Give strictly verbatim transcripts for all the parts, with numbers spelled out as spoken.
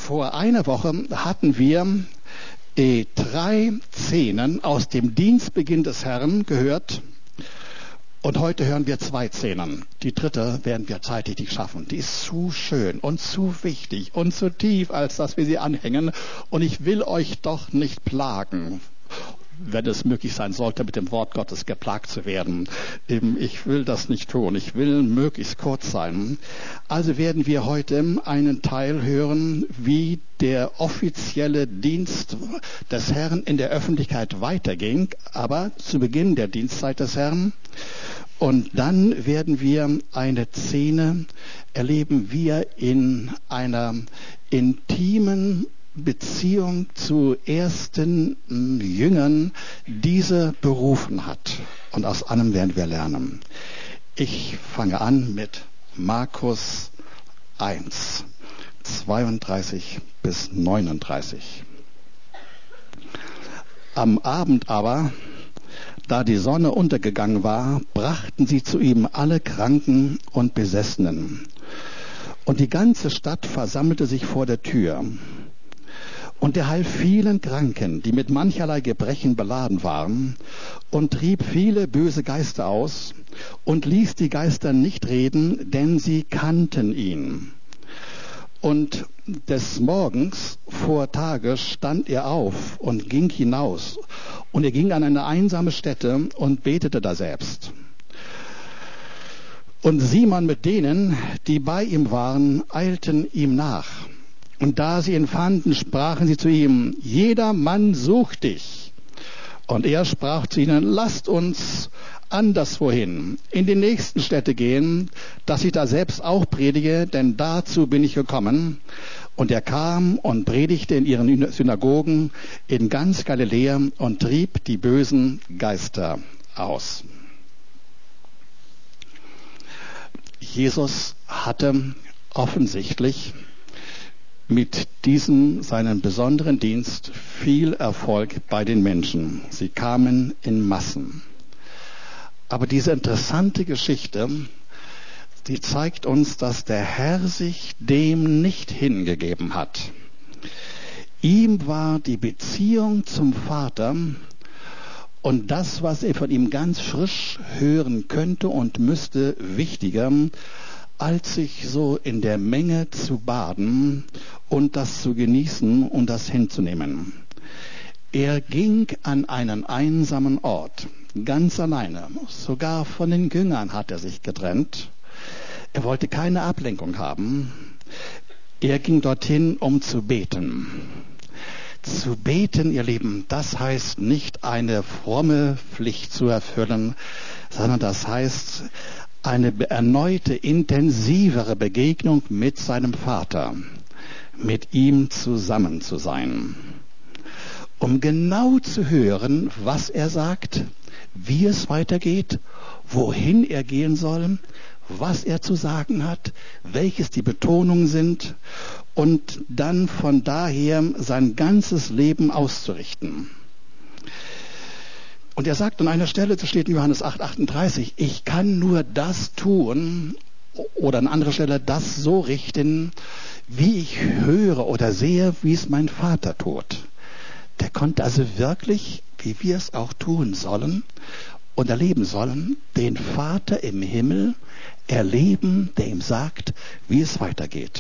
Vor einer Woche hatten wir äh, drei Szenen aus dem Dienstbeginn des Herrn gehört und heute hören wir zwei Szenen. Die dritte werden wir zeitlich nicht schaffen. Die ist zu schön und zu wichtig und zu tief, als dass wir sie anhängen. Und ich will euch doch nicht plagen, wenn es möglich sein sollte, mit dem Wort Gottes geplagt zu werden. Ich will das nicht tun. Ich will möglichst kurz sein. Also werden wir heute einen Teil hören, wie der offizielle Dienst des Herrn in der Öffentlichkeit weiterging, aber zu Beginn der Dienstzeit des Herrn. Und dann werden wir eine Szene erleben, wie er in einer intimen Beziehung zu ersten Jüngern diese berufen hat. Und aus allem werden wir lernen. Ich fange an mit Markus eins, zweiunddreißig bis neununddreißig. Am Abend aber, da die Sonne untergegangen war, brachten sie zu ihm alle Kranken und Besessenen. Und die ganze Stadt versammelte sich vor der Tür. Und er half vielen Kranken, die mit mancherlei Gebrechen beladen waren, und trieb viele böse Geister aus und ließ die Geister nicht reden, denn sie kannten ihn. Und des Morgens vor Tage stand er auf und ging hinaus. Und er ging an eine einsame Stätte und betete daselbst. Und Simon mit denen, die bei ihm waren, eilten ihm nach. Und da sie ihn fanden, sprachen sie zu ihm: Jeder Mann sucht dich. Und er sprach zu ihnen: Lasst uns anderswohin, in die nächsten Städte gehen, dass ich da selbst auch predige, denn dazu bin ich gekommen. Und er kam und predigte in ihren Synagogen in ganz Galiläa und trieb die bösen Geister aus. Jesus hatte offensichtlich mit diesem seinen besonderen Dienst viel Erfolg bei den Menschen. Sie kamen in Massen. Aber diese interessante Geschichte, die zeigt uns, dass der Herr sich dem nicht hingegeben hat. Ihm war die Beziehung zum Vater und das, was er von ihm ganz frisch hören könnte und müsste, wichtiger, als sich so in der Menge zu baden und das zu genießen und das hinzunehmen. Er ging an einen einsamen Ort, ganz alleine. Sogar von den Jüngern hat er sich getrennt. Er wollte keine Ablenkung haben. Er ging dorthin, um zu beten. Zu beten, ihr Lieben, das heißt nicht eine fromme Pflicht zu erfüllen, sondern das heißt eine erneute, intensivere Begegnung mit seinem Vater, mit ihm zusammen zu sein, um genau zu hören, was er sagt, wie es weitergeht, wohin er gehen soll, was er zu sagen hat, welches die Betonungen sind und dann von daher sein ganzes Leben auszurichten. Und er sagt an einer Stelle, das steht in Johannes acht, achtunddreißig, ich kann nur das tun, oder an anderer Stelle das so richten, wie ich höre oder sehe, wie es mein Vater tut. Der konnte also wirklich, wie wir es auch tun sollen und erleben sollen, den Vater im Himmel erleben, der ihm sagt, wie es weitergeht.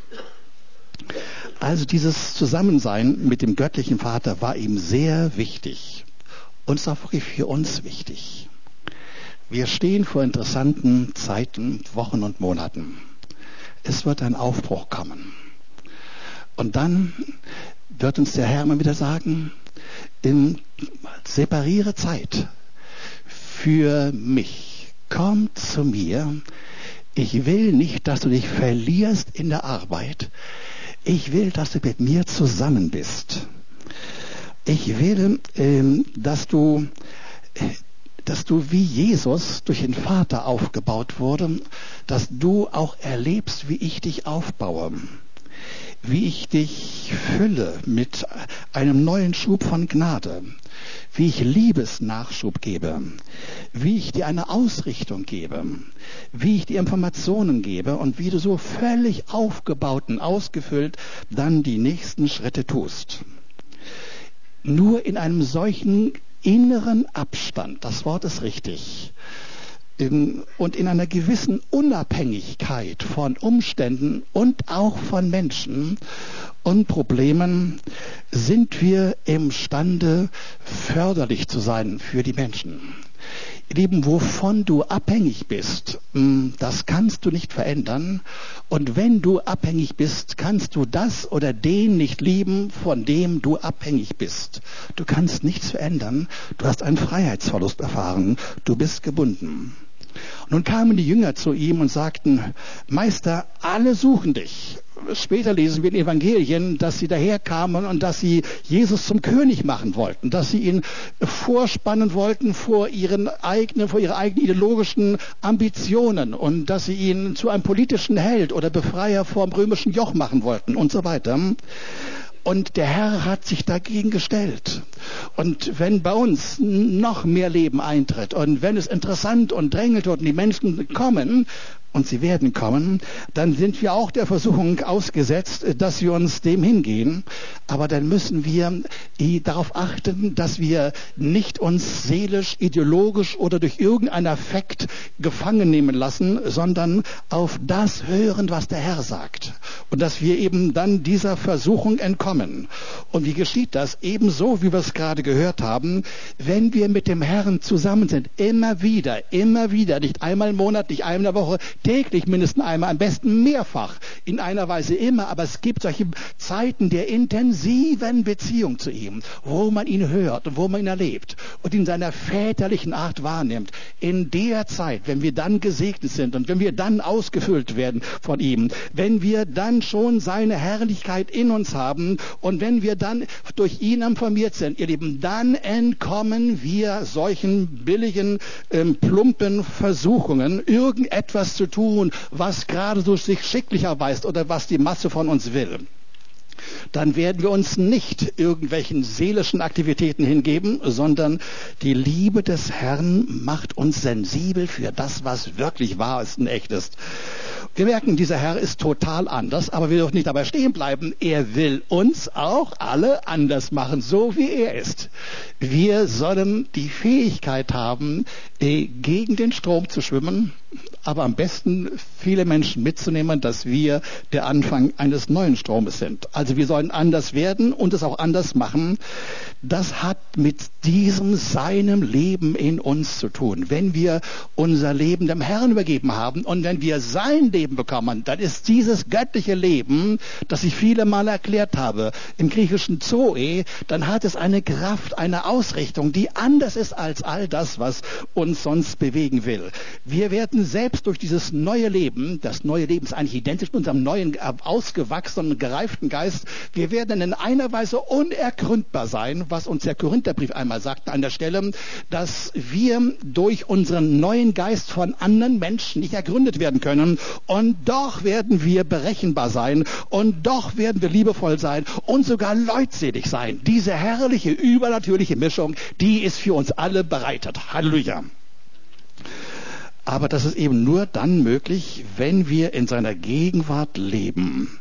Also dieses Zusammensein mit dem göttlichen Vater war ihm sehr wichtig. Und ist auch wirklich für uns wichtig. Wir stehen vor interessanten Zeiten, Wochen und Monaten. Es wird ein Aufbruch kommen. Und dann wird uns der Herr immer wieder sagen, separiere Zeit für mich. Komm zu mir. Ich will nicht, dass du dich verlierst in der Arbeit. Ich will, dass du mit mir zusammen bist. Ich will, ähm, dass du, dass du wie Jesus durch den Vater aufgebaut wurde, dass du auch erlebst, wie ich dich aufbaue. wie ich dich fülle mit einem neuen Schub von Gnade, wie ich Liebesnachschub gebe, wie ich dir eine Ausrichtung gebe, wie ich dir Informationen gebe und wie du so völlig aufgebaut und ausgefüllt dann die nächsten Schritte tust. Nur in einem solchen inneren Abstand, das Wort ist richtig, in, und in einer gewissen Unabhängigkeit von Umständen und auch von Menschen und Problemen sind wir imstande, förderlich zu sein für die Menschen. Ihr Lieben, wovon du abhängig bist, das kannst du nicht verändern. Und wenn du abhängig bist, kannst du das oder den nicht lieben, von dem du abhängig bist. Du kannst nichts verändern. Du hast einen Freiheitsverlust erfahren. Du bist gebunden. Nun kamen die Jünger zu ihm und sagten, Meister, alle suchen dich. Später lesen wir in Evangelien, dass sie daherkamen und dass sie Jesus zum König machen wollten, dass sie ihn vorspannen wollten vor ihren eigenen, vor ihre eigenen ideologischen Ambitionen und dass sie ihn zu einem politischen Held oder Befreier vom römischen Joch machen wollten und so weiter. Und der Herr hat sich dagegen gestellt. Und wenn bei uns noch mehr Leben eintritt und wenn es interessant und drängelt wird und die Menschen kommen, und sie werden kommen, dann sind wir auch der Versuchung ausgesetzt, dass wir uns dem hingehen. Aber dann müssen wir darauf achten, dass wir nicht uns seelisch, ideologisch oder durch irgendeinen Affekt gefangen nehmen lassen, sondern auf das hören, was der Herr sagt. Und dass wir eben dann dieser Versuchung entkommen. Und wie geschieht das? Ebenso, wie wir es gerade gehört haben, wenn wir mit dem Herrn zusammen sind. Immer wieder, immer wieder, nicht einmal im Monat, nicht einmal in der Woche, täglich mindestens einmal, am besten mehrfach, in einer Weise immer, aber es gibt solche Zeiten der intensiven Beziehung zu ihm, wo man ihn hört und wo man ihn erlebt und in seiner väterlichen Art wahrnimmt. In der Zeit, wenn wir dann gesegnet sind und wenn wir dann ausgefüllt werden von ihm, wenn wir dann schon seine Herrlichkeit in uns haben und wenn wir dann durch ihn informiert sind, ihr Lieben, dann entkommen wir solchen billigen, ähm, plumpen Versuchungen, irgendetwas zu tun, was gerade so sich schicklich erweist oder was die Masse von uns will. Dann werden wir uns nicht irgendwelchen seelischen Aktivitäten hingeben, sondern die Liebe des Herrn macht uns sensibel für das, was wirklich wahr ist und echt ist. Wir merken, dieser Herr ist total anders, aber wir dürfen nicht dabei stehen bleiben. Er will uns auch alle anders machen, so wie er ist. Wir sollen die Fähigkeit haben, gegen den Strom zu schwimmen, aber am besten viele Menschen mitzunehmen, dass wir der Anfang eines neuen Stromes sind. Also wir sollen anders werden und es auch anders machen. Das hat mit diesem seinem Leben in uns zu tun. Wenn wir unser Leben dem Herrn übergeben haben und wenn wir sein Leben bekommen, dann ist dieses göttliche Leben, das ich viele Mal erklärt habe, im griechischen Zoe, dann hat es eine Kraft, eine Ausrichtung, die anders ist als all das, was uns sonst bewegen will. Wir werden selbst durch dieses neue Leben, das neue Leben ist eigentlich identisch mit unserem neuen, ausgewachsenen, gereiften Geist, wir werden in einer Weise unergründbar sein, was uns der Korintherbrief einmal sagte an der Stelle, dass wir durch unseren neuen Geist von anderen Menschen nicht ergründet werden können und doch werden wir berechenbar sein und doch werden wir liebevoll sein und sogar leutselig sein. Diese herrliche, übernatürliche Mischung, die ist für uns alle bereitet. Halleluja. Aber das ist eben nur dann möglich, wenn wir in seiner Gegenwart leben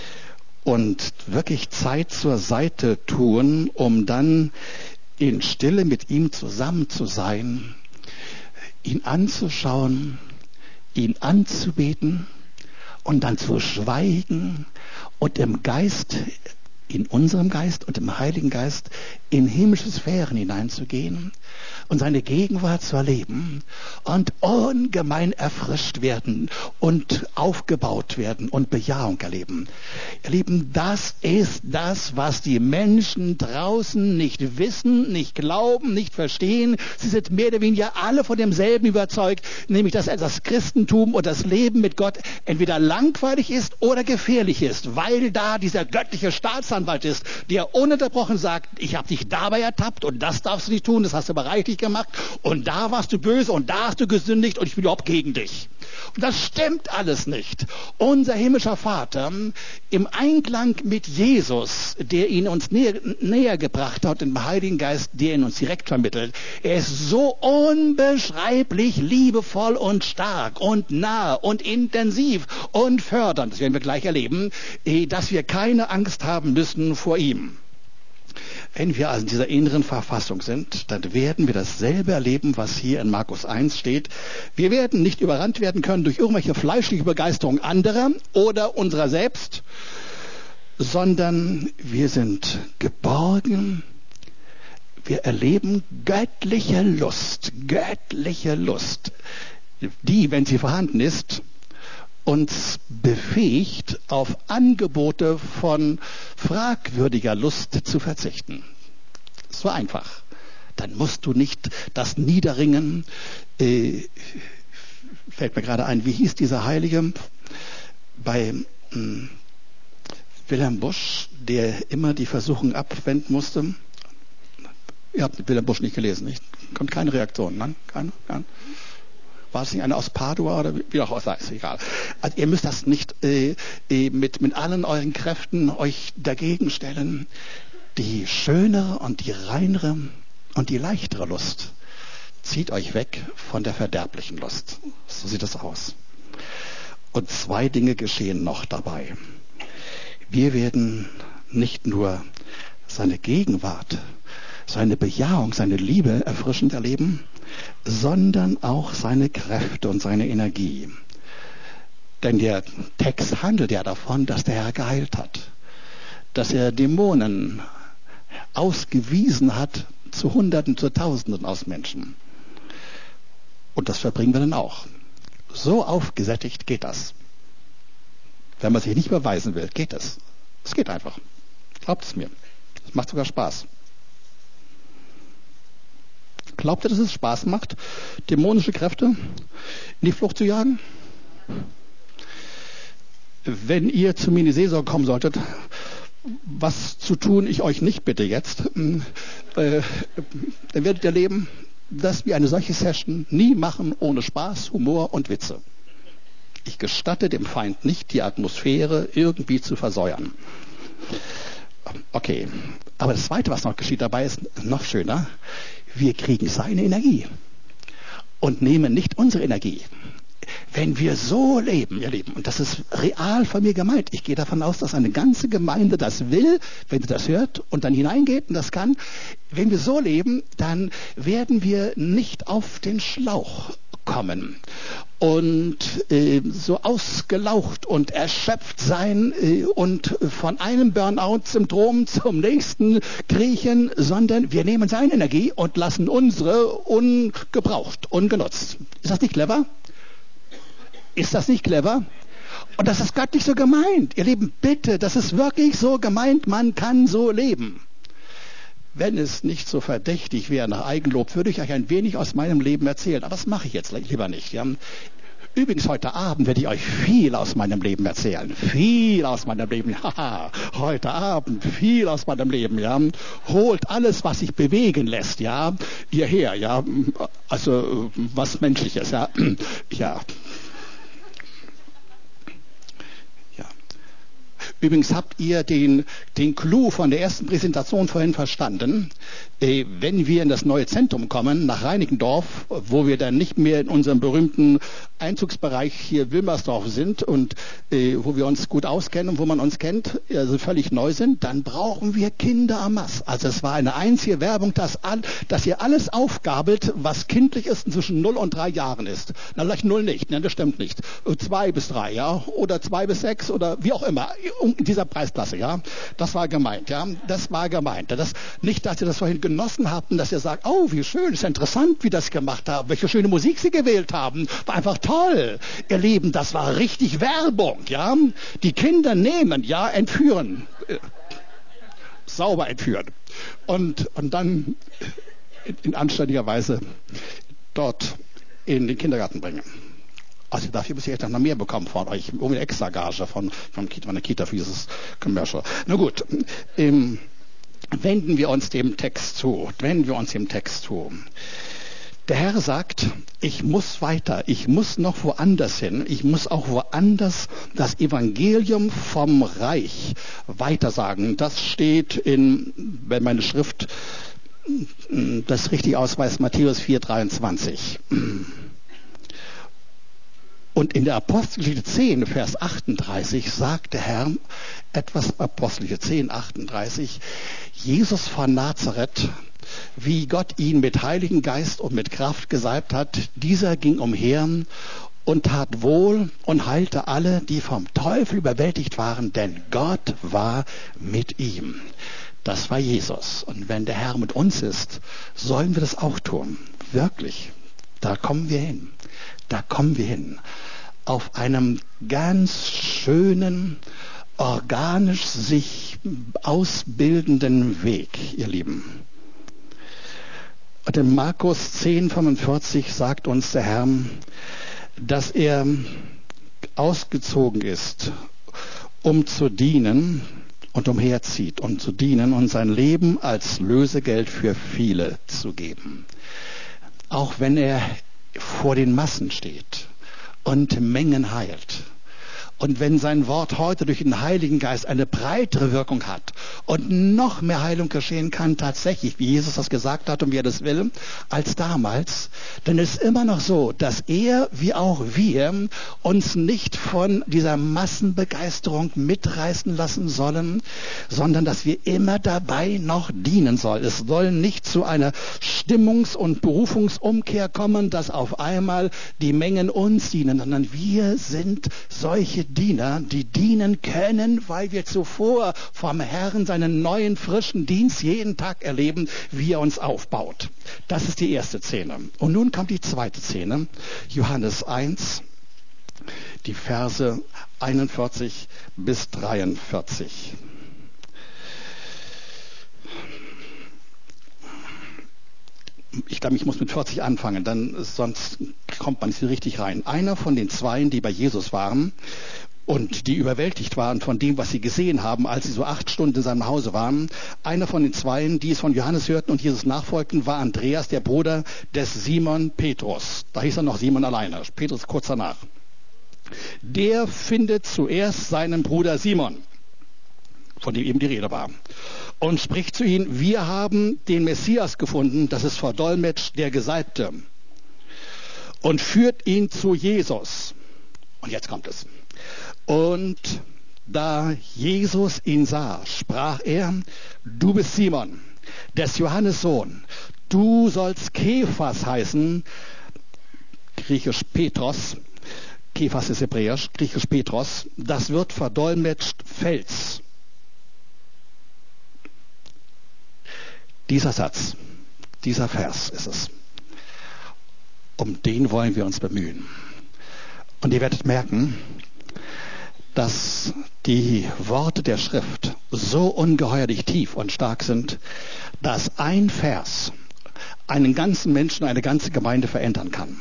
und wirklich Zeit zur Seite tun, um dann in Stille mit ihm zusammen zu sein, ihn anzuschauen, ihn anzubeten und dann zu schweigen und im Geist, in unserem Geist und im Heiligen Geist in himmlische Sphären hineinzugehen und seine Gegenwart zu erleben und ungemein erfrischt werden und aufgebaut werden und Bejahung erleben. Ihr Lieben, das ist das, was die Menschen draußen nicht wissen, nicht glauben, nicht verstehen. Sie sind mehr oder weniger alle von demselben überzeugt, nämlich dass das Christentum und das Leben mit Gott entweder langweilig ist oder gefährlich ist, weil da dieser göttliche Staatsanwalt ist, der ununterbrochen sagt, ich habe dich dabei ertappt und das darfst du nicht tun, das hast du aber reichlich gemacht und da warst du böse und da hast du gesündigt und ich bin überhaupt gegen dich. Und das stimmt alles nicht. Unser himmlischer Vater, im Einklang mit Jesus, der ihn uns näher, näher gebracht hat, dem Heiligen Geist, der ihn uns direkt vermittelt, er ist so unbeschreiblich liebevoll und stark und nah und intensiv und fördernd, das werden wir gleich erleben, dass wir keine Angst haben müssen vor ihm. Wenn wir also in dieser inneren Verfassung sind, dann werden wir dasselbe erleben, was hier in Markus eins steht. Wir werden nicht überrannt werden können durch irgendwelche fleischliche Begeisterung anderer oder unserer selbst, sondern wir sind geborgen. Wir erleben göttliche Lust, göttliche Lust, die, wenn sie vorhanden ist, uns befähigt, auf Angebote von fragwürdiger Lust zu verzichten. So einfach. Dann musst du nicht das Niederringen, äh, fällt mir gerade ein, wie hieß dieser Heilige bei mh, Wilhelm Busch, der immer die Versuchung abwenden musste. Ihr habt Wilhelm Busch nicht gelesen, nicht? Kommt keine Reaktion, nein? Keine? Keine? War es nicht einer aus Padua oder wie auch immer, ist egal. Also ihr müsst das nicht äh, mit, mit allen euren Kräften euch dagegen stellen. Die schönere und die reinere und die leichtere Lust zieht euch weg von der verderblichen Lust. So sieht es aus. Und zwei Dinge geschehen noch dabei. Wir werden nicht nur seine Gegenwart, seine Bejahung, seine Liebe erfrischend erleben, sondern auch seine Kräfte und seine Energie. Denn der Text handelt ja davon, dass der Herr geheilt hat, dass er Dämonen ausgewiesen hat zu Hunderten, zu Tausenden aus Menschen. Und das verbringen wir dann auch. So aufgesättigt geht das. Wenn man sich nicht beweisen will, geht es. Es geht einfach. Glaubt es mir. Es macht sogar Spaß. Glaubt ihr, dass es Spaß macht, dämonische Kräfte in die Flucht zu jagen? Wenn ihr zu mir in die Seelsorge kommen solltet, was zu tun ich euch nicht bitte jetzt, äh, dann werdet ihr erleben, dass wir eine solche Session nie machen ohne Spaß, Humor und Witze. Ich gestatte dem Feind nicht, die Atmosphäre irgendwie zu versäuern. Okay, aber das Zweite, was noch geschieht dabei, ist noch schöner. Wir kriegen seine Energie und nehmen nicht unsere Energie. Wenn wir so leben, ihr Lieben, und das ist real von mir gemeint, ich gehe davon aus, dass eine ganze Gemeinde das will, wenn sie das hört und dann hineingeht und das kann. Wenn wir so leben, dann werden wir nicht auf den Schlauch kommen und äh, so ausgelaucht und erschöpft sein äh, und von einem Burnout-Syndrom zum nächsten kriechen, sondern wir nehmen seine Energie und lassen unsere ungebraucht, ungenutzt. Ist das nicht clever? Ist das nicht clever? Und das ist göttlich so gemeint. Ihr Lieben, bitte, das ist wirklich so gemeint, man kann so leben. Wenn es nicht so verdächtig wäre nach Eigenlob, würde ich euch ein wenig aus meinem Leben erzählen. Aber das mache ich jetzt lieber nicht. Ja? Übrigens, heute Abend werde ich euch viel aus meinem Leben erzählen. Viel aus meinem Leben. Haha, heute Abend viel aus meinem Leben. Ja? Holt alles, was sich bewegen lässt, ja, hierher. Ja? Also was Menschliches. Ja. ja. Übrigens habt ihr den, den Clou von der ersten Präsentation vorhin verstanden. Äh, wenn wir in das neue Zentrum kommen, nach Reinickendorf, wo wir dann nicht mehr in unserem berühmten Einzugsbereich hier Wilmersdorf sind und äh, wo wir uns gut auskennen und wo man uns kennt, also völlig neu sind, dann brauchen wir Kinder en masse. Also es war eine einzige Werbung, dass, all, dass ihr alles aufgabelt, was kindlich ist und zwischen null und drei Jahren ist. Na, vielleicht null nicht, ne, das stimmt nicht. Zwei bis drei, ja, oder zwei bis sechs oder wie auch immer. In dieser Preisklasse, ja. Das war gemeint, ja. Das war gemeint. Das, nicht, dass ihr das vorhin genossen habt und dass ihr sagt, oh, wie schön, ist interessant, wie das gemacht haben, welche schöne Musik sie gewählt haben. War einfach toll. Ihr Lieben, das war richtig Werbung, ja. Die Kinder nehmen, ja, entführen. Äh, sauber entführen. Und, und dann in, in anständiger Weise dort in den Kindergarten bringen. Also dafür muss ich echt noch mehr bekommen von euch. Um eine Extra-Gage von, von, von der Kita für dieses Commercial. Na gut, ähm, wenden wir uns dem Text zu. Wenden wir uns dem Text zu. Der Herr sagt, ich muss weiter, ich muss noch woanders hin, ich muss auch woanders das Evangelium vom Reich weitersagen. Das steht in, wenn meine Schrift das richtig ausweist, Matthäus vier dreiundzwanzig. Und in der Apostelgeschichte zehn, Vers achtunddreißig, sagt der Herr etwas, Apostelgeschichte zehn, achtunddreißig, Jesus von Nazareth, wie Gott ihn mit Heiligen Geist und mit Kraft gesalbt hat, dieser ging umher und tat wohl und heilte alle, die vom Teufel überwältigt waren, denn Gott war mit ihm. Das war Jesus. Und wenn der Herr mit uns ist, sollen wir das auch tun. Wirklich. Da kommen wir hin. Da kommen wir hin. Auf einem ganz schönen, organisch sich ausbildenden Weg, ihr Lieben. Und in Markus zehn fünfundvierzig sagt uns der Herr, dass er ausgezogen ist, um zu dienen und umherzieht, um zu dienen und sein Leben als Lösegeld für viele zu geben. Auch wenn er vor den Massen steht und Mengen heilt. Und wenn sein Wort heute durch den Heiligen Geist eine breitere Wirkung hat und noch mehr Heilung geschehen kann, tatsächlich, wie Jesus das gesagt hat und wie er das will, als damals, dann ist es immer noch so, dass er, wie auch wir, uns nicht von dieser Massenbegeisterung mitreißen lassen sollen, sondern dass wir immer dabei noch dienen sollen. Es soll nicht zu einer Stimmungs- und Berufungsumkehr kommen, dass auf einmal die Mengen uns dienen, sondern wir sind solche Diener, die dienen können, weil wir zuvor vom Herrn seinen neuen, frischen Dienst jeden Tag erleben, wie er uns aufbaut. Das ist die erste Szene. Und nun kommt die zweite Szene, Johannes eins, die Verse einundvierzig bis dreiundvierzig. Ich glaube, ich muss mit vierzig anfangen, dann sonst kommt man nicht so richtig rein. Einer von den Zweien, die bei Jesus waren und die überwältigt waren von dem, was sie gesehen haben, als sie so acht Stunden in seinem Hause waren. Einer von den Zweien, die es von Johannes hörten und Jesus nachfolgten, war Andreas, der Bruder des Simon Petrus. Da hieß er noch Simon alleine, Petrus kurz danach. Der findet zuerst seinen Bruder Simon, von dem eben die Rede war, und spricht zu ihm, wir haben den Messias gefunden, das ist verdolmetscht der Gesalbte, und führt ihn zu Jesus. Und jetzt kommt es. Und da Jesus ihn sah, sprach er, du bist Simon, des Johannes Sohn, du sollst Kephas heißen, griechisch Petros, Kephas ist hebräisch, griechisch Petros, das wird verdolmetscht Fels. Dieser Satz, dieser Vers ist es. Um den wollen wir uns bemühen. Und ihr werdet merken, dass die Worte der Schrift so ungeheuerlich tief und stark sind, dass ein Vers einen ganzen Menschen, eine ganze Gemeinde verändern kann.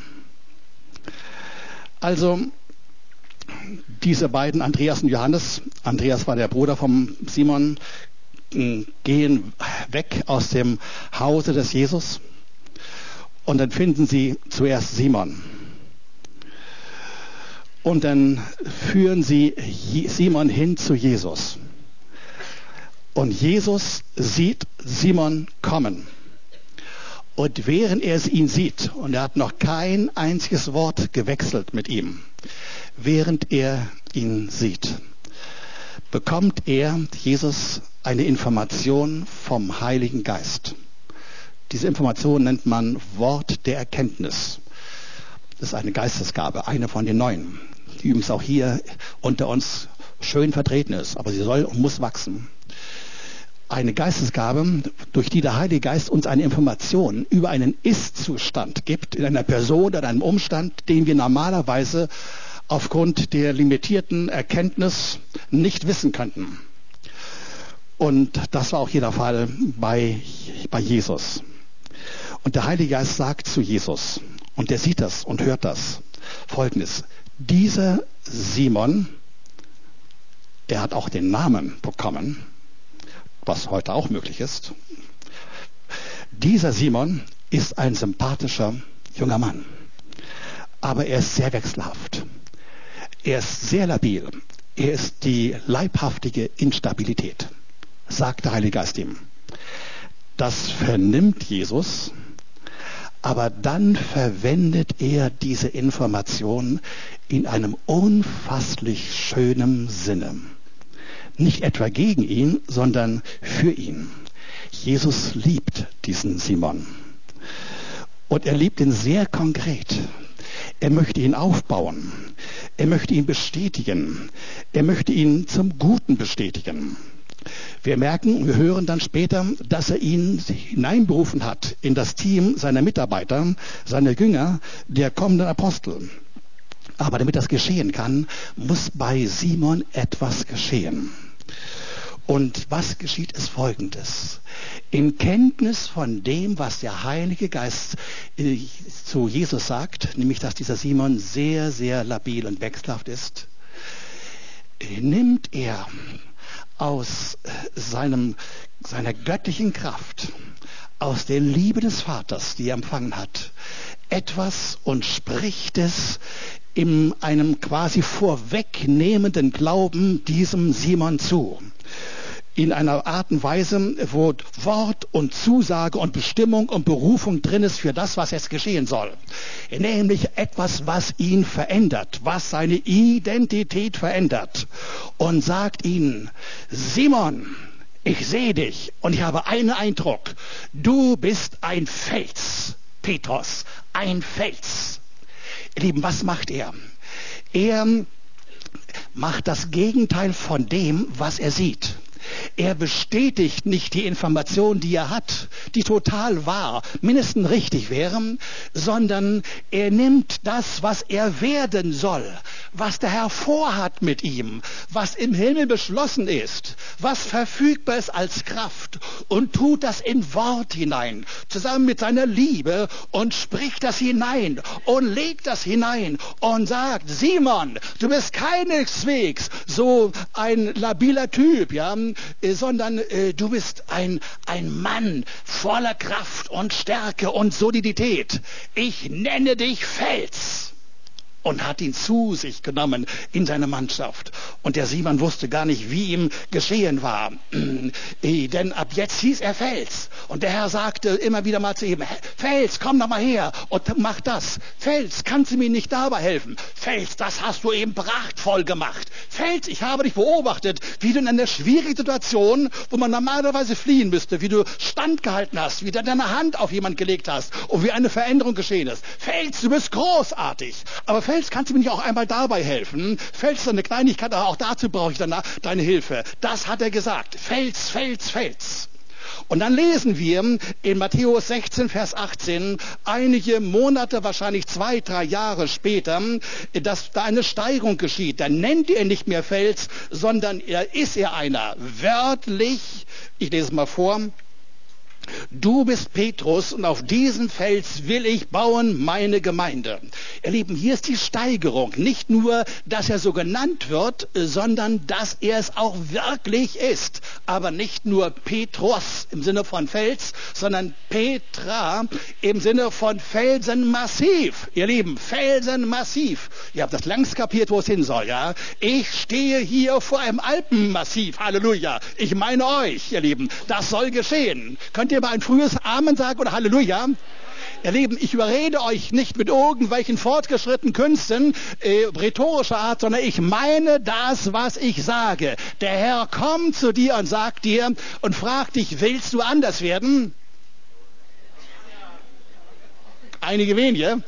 Also diese beiden, Andreas und Johannes, Andreas war der Bruder von Simon, gehen weg aus dem Hause des Jesus und dann finden sie zuerst Simon. Und dann führen sie Simon hin zu Jesus. Und Jesus sieht Simon kommen. Und während er ihn sieht, und er hat noch kein einziges Wort gewechselt mit ihm, während er ihn sieht, bekommt er, Jesus, eine Information vom Heiligen Geist. Diese Information nennt man Wort der Erkenntnis. Das ist eine Geistesgabe, eine von den neuen, die übrigens auch hier unter uns schön vertreten ist, aber sie soll und muss wachsen. Eine Geistesgabe, durch die der Heilige Geist uns eine Information über einen Ist-Zustand gibt, in einer Person oder einem Umstand, den wir normalerweise aufgrund der limitierten Erkenntnis nicht wissen könnten. Und das war auch hier der Fall bei, bei Jesus. Und der Heilige Geist sagt zu Jesus, und der sieht das und hört das, Folgendes: Dieser Simon, er hat auch den Namen bekommen, was heute auch möglich ist. Dieser Simon ist ein sympathischer junger Mann. Aber er ist sehr wechselhaft. Er ist sehr labil. Er ist die leibhaftige Instabilität, sagt der Heilige Geist ihm. Das vernimmt Jesus, aber dann verwendet er diese Information in einem unfasslich schönen Sinne. Nicht etwa gegen ihn, sondern für ihn. Jesus liebt diesen Simon. Und er liebt ihn sehr konkret. Er möchte ihn aufbauen. Er möchte ihn bestätigen. Er möchte ihn zum Guten bestätigen. Wir merken, wir hören dann später, dass er ihn hineinberufen hat in das Team seiner Mitarbeiter, seiner Jünger, der kommenden Apostel. Aber damit das geschehen kann, muss bei Simon etwas geschehen. Und was geschieht, ist Folgendes. In Kenntnis von dem, was der Heilige Geist äh, zu Jesus sagt, nämlich, dass dieser Simon sehr, sehr labil und wechselhaft ist, äh, nimmt er aus äh, seinem, seiner göttlichen Kraft, aus der Liebe des Vaters, die er empfangen hat, etwas und spricht es in einem quasi vorwegnehmenden Glauben diesem Simon zu. In einer Art und Weise, wo Wort und Zusage und Bestimmung und Berufung drin ist für das, was jetzt geschehen soll. Nämlich etwas, was ihn verändert, was seine Identität verändert. Und sagt ihnen, Simon, ich sehe dich und ich habe einen Eindruck. Du bist ein Fels, Petrus, ein Fels. Ihr Lieben, was macht er? Er macht das Gegenteil von dem, was er sieht. Er bestätigt nicht die Information, die er hat, die total wahr, mindestens richtig wären, sondern er nimmt das, was er werden soll, was der Herr vorhat mit ihm, was im Himmel beschlossen ist, was verfügbar ist als Kraft und tut das in Wort hinein, zusammen mit seiner Liebe und spricht das hinein und legt das hinein und sagt, Simon, du bist keineswegs so ein labiler Typ, ja, sondern äh, du bist ein, ein Mann voller Kraft und Stärke und Solidität. Ich nenne dich Fels. Und hat ihn zu sich genommen in seine Mannschaft. Und der Simon wusste gar nicht, wie ihm geschehen war. Denn ab jetzt hieß er Fels. Und der Herr sagte immer wieder mal zu ihm, Fels, komm doch mal her und mach das. Fels, kannst du mir nicht dabei helfen? Fels, das hast du eben prachtvoll gemacht. Fels, ich habe dich beobachtet, wie du in einer schwierigen Situation, wo man normalerweise fliehen müsste, wie du standgehalten hast, wie du deine Hand auf jemand gelegt hast und wie eine Veränderung geschehen ist. Fels, du bist großartig. Aber Fels, kannst du mir nicht auch einmal dabei helfen? Fels ist eine Kleinigkeit, aber auch dazu brauche ich danach deine Hilfe. Das hat er gesagt. Fels, Fels, Fels. Und dann lesen wir in Matthäus sechzehn, Vers achtzehn, einige Monate, wahrscheinlich zwei, drei Jahre später, dass da eine Steigerung geschieht. Dann nennt er nicht mehr Fels, sondern er ist er einer. Wörtlich, ich lese es mal vor, du bist Petrus und auf diesen Fels will ich bauen meine Gemeinde. Ihr Lieben, hier ist die Steigerung. Nicht nur, dass er so genannt wird, sondern dass er es auch wirklich ist. Aber nicht nur Petrus im Sinne von Fels, sondern Petra im Sinne von Felsenmassiv. Ihr Lieben, Felsenmassiv. Ihr habt das längst kapiert, wo es hin soll, ja? Ich stehe hier vor einem Alpenmassiv. Halleluja. Ich meine euch, ihr Lieben. Das soll geschehen. Könnt ihr mal ein frühes Amen sagen oder Halleluja? Ihr Lieben, ich überrede euch nicht mit irgendwelchen fortgeschrittenen Künsten äh, rhetorischer Art, sondern ich meine das, was ich sage. Der Herr kommt zu dir und sagt dir und fragt dich, willst du anders werden? Einige wenige.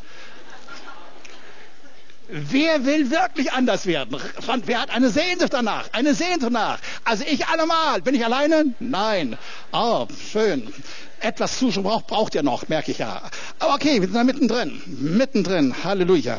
Wer will wirklich anders werden? Wer hat eine Sehnsucht danach? Eine Sehnsucht danach. Also ich allemal. Bin ich alleine? Nein. Oh, schön. Etwas Zuschauer braucht, braucht ihr noch, merke ich ja. Aber okay, wir sind da mittendrin. Mittendrin. Halleluja.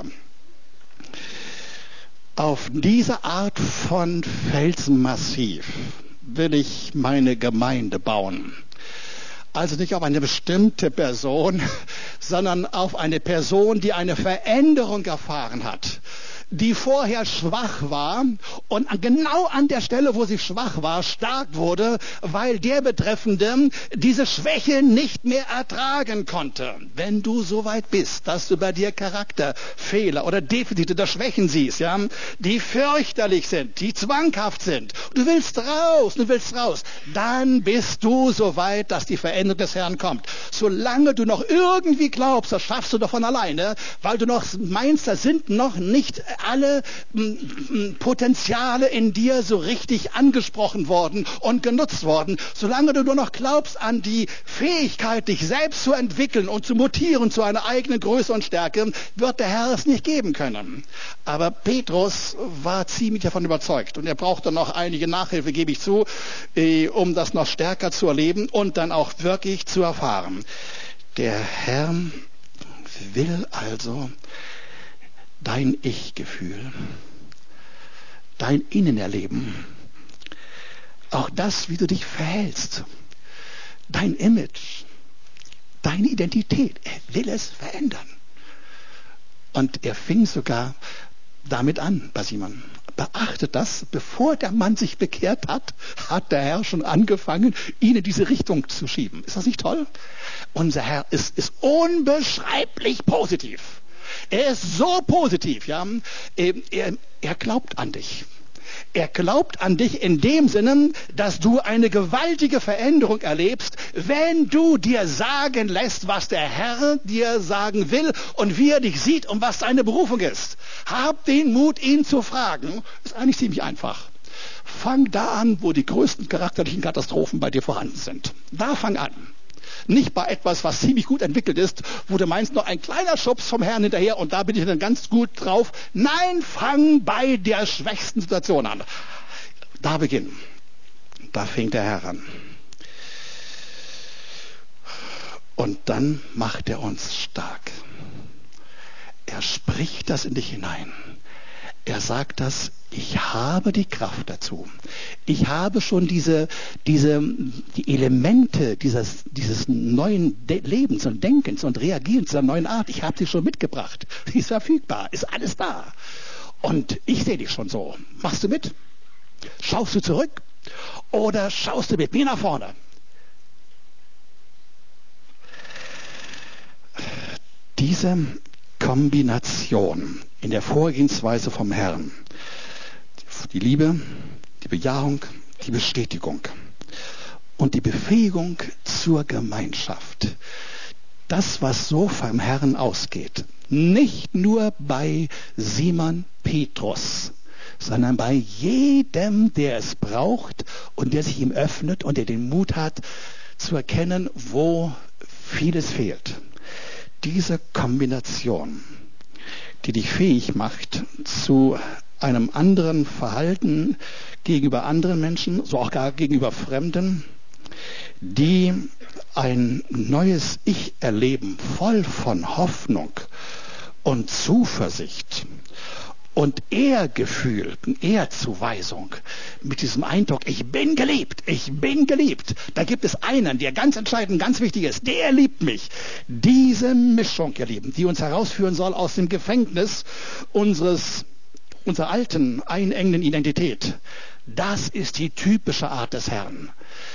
Auf diese Art von Felsenmassiv will ich meine Gemeinde bauen. Also nicht auf eine bestimmte Person, sondern auf eine Person, die eine Veränderung erfahren hat. die vorher schwach war und genau an der Stelle, wo sie schwach war, stark wurde, weil der Betreffende diese Schwäche nicht mehr ertragen konnte. Wenn du so weit bist, dass du bei dir Charakterfehler oder Defizite oder Schwächen siehst, ja, die fürchterlich sind, die zwanghaft sind, du willst raus, du willst raus, dann bist du so weit, dass die Veränderung des Herrn kommt. Solange du noch irgendwie glaubst, das schaffst du doch von alleine, weil du noch meinst, da sind noch nicht alle m, m, Potenziale in dir so richtig angesprochen worden und genutzt worden. Solange du nur noch glaubst an die Fähigkeit, dich selbst zu entwickeln und zu mutieren zu einer eigenen Größe und Stärke, wird der Herr es nicht geben können. Aber Petrus war ziemlich davon überzeugt und er brauchte noch einige Nachhilfe, gebe ich zu, äh, um das noch stärker zu erleben und dann auch wirklich zu erfahren. Der Herr will also dein Ich-Gefühl, dein Innenerleben, auch das, wie du dich verhältst, dein Image, deine Identität, er will es verändern. Und er fing sogar damit an, bei Simon. Beachtet das, bevor der Mann sich bekehrt hat, hat der Herr schon angefangen, ihn in diese Richtung zu schieben. Ist das nicht toll? Unser Herr ist, ist unbeschreiblich positiv. Er ist so positiv, ja. Er, er glaubt an dich. Er glaubt an dich in dem Sinne, dass du eine gewaltige Veränderung erlebst, wenn du dir sagen lässt, was der Herr dir sagen will und wie er dich sieht und was deine Berufung ist. Hab den Mut, ihn zu fragen. Ist eigentlich ziemlich einfach. Fang da an, wo die größten charakterlichen Katastrophen bei dir vorhanden sind. Da fang an. Nicht bei etwas, was ziemlich gut entwickelt ist, wo du meinst, noch ein kleiner Schubs vom Herrn hinterher und da bin ich dann ganz gut drauf. Nein, fang bei der schwächsten Situation an. Da beginnen. Da fängt der Herr an. Und dann macht er uns stark. Er spricht das in dich hinein. Er sagt das, ich habe die Kraft dazu. Ich habe schon diese, diese, die Elemente dieses, dieses neuen De- Lebens und Denkens und Reagierens, dieser neuen Art, ich habe sie schon mitgebracht. Sie ist verfügbar, ist alles da. Und ich sehe dich schon so. Machst du mit? Schaust du zurück? Oder schaust du mit mir nach vorne? Diese Kombination in der Vorgehensweise vom Herrn, die Liebe, die Bejahung, die Bestätigung und die Befähigung zur Gemeinschaft, das, was so vom Herrn ausgeht, nicht nur bei Simon Petrus, sondern bei jedem, der es braucht und der sich ihm öffnet und der den Mut hat, zu erkennen, wo vieles fehlt. Diese Kombination, die dich fähig macht zu einem anderen Verhalten gegenüber anderen Menschen, so auch gar gegenüber Fremden, die ein neues Ich erleben, voll von Hoffnung und Zuversicht und Ehrgefühl, Ehrzuweisung, mit diesem Eindruck, ich bin geliebt, ich bin geliebt. Da gibt es einen, der ganz entscheidend, ganz wichtig ist, der liebt mich. Diese Mischung, ihr Lieben, die uns herausführen soll aus dem Gefängnis unseres, unserer alten, einengenden Identität, das ist die typische Art des Herrn.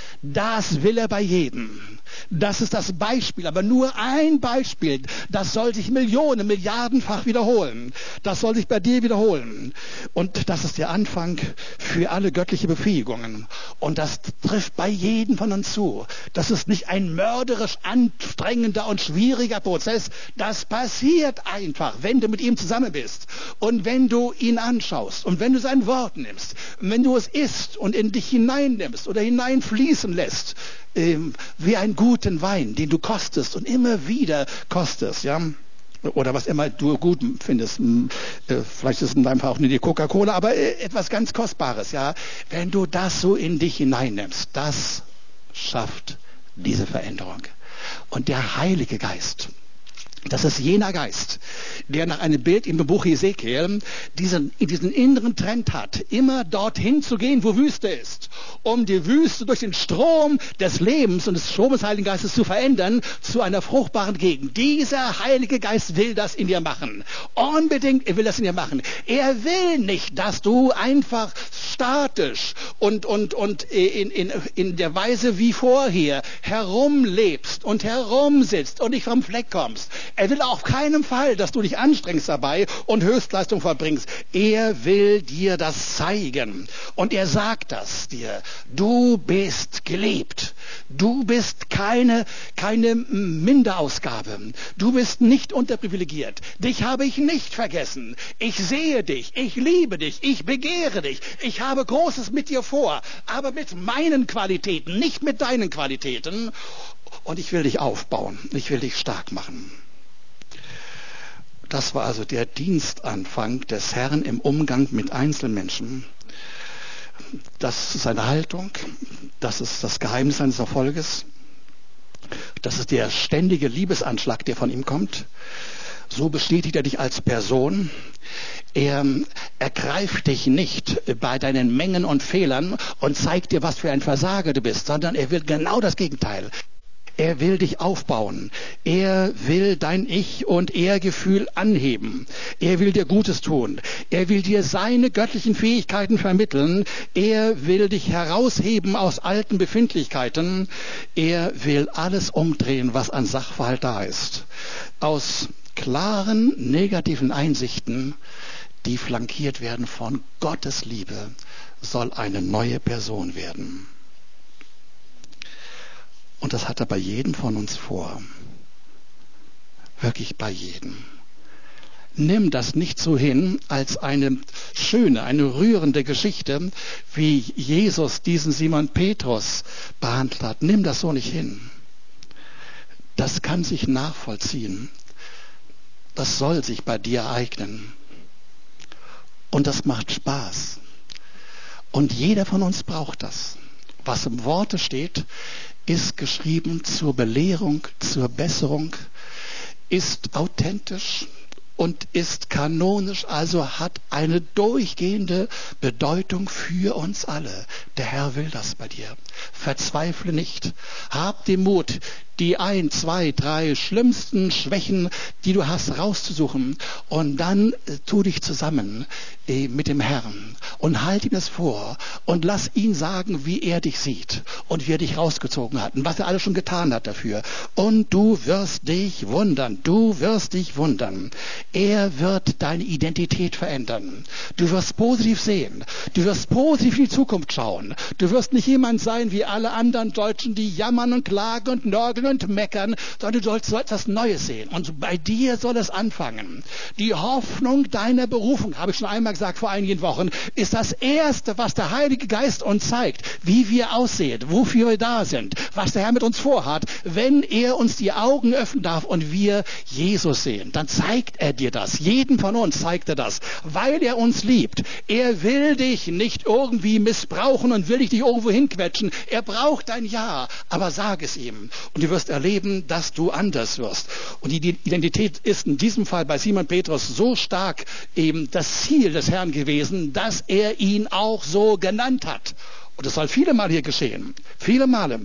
Das will er bei jedem. Das ist das Beispiel, aber nur ein Beispiel. Das soll sich Millionen, Milliardenfach wiederholen. Das soll sich bei dir wiederholen. Und das ist der Anfang für alle göttliche Befähigungen. Und das trifft bei jedem von uns zu. Das ist nicht ein mörderisch anstrengender und schwieriger Prozess. Das passiert einfach, wenn du mit ihm zusammen bist. Und wenn du ihn anschaust und wenn du sein Wort nimmst, und wenn du es isst und in dich hineinnimmst oder hineinfließen lässt, ähm, wie einen guten Wein, den du kostest und immer wieder kostest, ja, oder was immer du gut findest. Äh, vielleicht ist es in deinem Fall auch nicht die Coca-Cola, aber äh, etwas ganz Kostbares, ja. Wenn du das so in dich hineinnimmst, das schafft diese Veränderung. Und der Heilige Geist, Das ist jener Geist, der nach einem Bild im Buch Hesekiel diesen, diesen inneren Trend hat, immer dorthin zu gehen, wo Wüste ist, um die Wüste durch den Strom des Lebens und des Stromes des Heiligen Geistes zu verändern zu einer fruchtbaren Gegend. Dieser Heilige Geist will das in dir machen. Unbedingt, er will das in dir machen. Er will nicht, dass du einfach statisch und, und, und in, in, in der Weise wie vorher herumlebst und herumsitzt und nicht vom Fleck kommst. Er will auf keinen Fall, dass du dich anstrengst dabei und Höchstleistung verbringst. Er will dir das zeigen. Und er sagt das dir. Du bist geliebt. Du bist keine, keine Minderausgabe. Du bist nicht unterprivilegiert. Dich habe ich nicht vergessen. Ich sehe dich. Ich liebe dich. Ich begehre dich. Ich habe Großes mit dir vor. Aber mit meinen Qualitäten, nicht mit deinen Qualitäten. Und ich will dich aufbauen. Ich will dich stark machen. Das war also der Dienstanfang des Herrn im Umgang mit Einzelmenschen. Das ist seine Haltung, das ist das Geheimnis seines Erfolges, das ist der ständige Liebesanschlag, der von ihm kommt. So bestätigt er dich als Person. Er ergreift dich nicht bei deinen Mängen und Fehlern und zeigt dir, was für ein Versager du bist, sondern er will genau das Gegenteil. Er will dich aufbauen. Er will dein Ich- und Er-Gefühl anheben. Er will dir Gutes tun. Er will dir seine göttlichen Fähigkeiten vermitteln. Er will dich herausheben aus alten Befindlichkeiten. Er will alles umdrehen, was an Sachverhalt da ist. Aus klaren negativen Einsichten, die flankiert werden von Gottes Liebe, soll eine neue Person werden. Und das hat er bei jedem von uns vor. Wirklich bei jedem. Nimm das nicht so hin als eine schöne, eine rührende Geschichte, wie Jesus diesen Simon Petrus behandelt hat. Nimm das so nicht hin. Das kann sich nachvollziehen. Das soll sich bei dir ereignen. Und das macht Spaß. Und jeder von uns braucht das. Was im Worte steht, ist geschrieben zur Belehrung, zur Besserung, ist authentisch und ist kanonisch, also hat eine durchgehende Bedeutung für uns alle. Der Herr will das bei dir. Verzweifle nicht. Hab den Mut, die ein, zwei, drei schlimmsten Schwächen, die du hast, rauszusuchen. Und dann äh, tu dich zusammen äh, mit dem Herrn und halt ihm das vor und lass ihn sagen, wie er dich sieht und wie er dich rausgezogen hat und was er alles schon getan hat dafür. Und du wirst dich wundern. Du wirst dich wundern. Er wird deine Identität verändern. Du wirst positiv sehen. Du wirst positiv in die Zukunft schauen. Du wirst nicht jemand sein wie alle anderen Deutschen, die jammern und klagen und nörgeln und meckern, sondern du sollst etwas Neues sehen. Und bei dir soll es anfangen. Die Hoffnung deiner Berufung, habe ich schon einmal gesagt vor einigen Wochen, ist das Erste, was der Heilige Geist uns zeigt, wie wir aussehen, wofür wir da sind, was der Herr mit uns vorhat. Wenn er uns die Augen öffnen darf und wir Jesus sehen, dann zeigt er dir das. Jedem von uns zeigt er das, weil er uns liebt. Er will dich nicht irgendwie missbrauchen und will dich nicht irgendwo hinquetschen. Er braucht dein Ja, aber sag es ihm. Und du wirst erleben, dass du anders wirst. Und die Identität ist in diesem Fall bei Simon Petrus so stark eben das Ziel des Herrn gewesen, dass er ihn auch so genannt hat. Und das soll viele Mal hier geschehen. Viele Male.